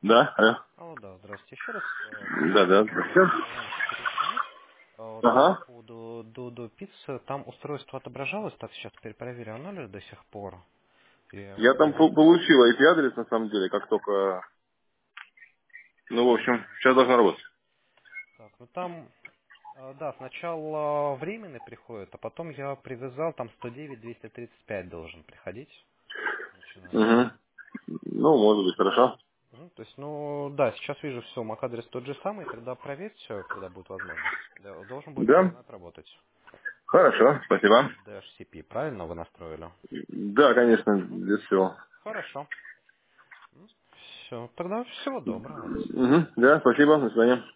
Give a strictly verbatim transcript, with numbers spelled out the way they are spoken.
Да, алло. Алло, да, здравствуйте еще раз. Э, Да, да, Хотел здравствуйте. раньше перезвонить. Э, Вот по Ага. поводу Дудо Пиццы, там устройство отображалось, так сейчас теперь проверю, оно ли до сих пор. Я его Я там ввел. по- получил ай пи-адрес, на самом деле, как только... Ну, в общем, сейчас должна работать. Так, ну там, э, да, сначала временный приходит, а потом я привязал, там сто девять двести тридцать пять должен приходить, начинается. Угу. Ну, может быть, хорошо. Мгм, то есть, ну, да, сейчас вижу все, MAC-адрес тот же самый, тогда проверьте, когда будет возможность. Да, должен будет Да? интернет работать. Хорошо, спасибо. ди эйч си пи, правильно вы настроили? Да, конечно, Угу. без всего. Хорошо. Все, тогда всего доброго. До свидания. Угу. Да, спасибо, до свидания.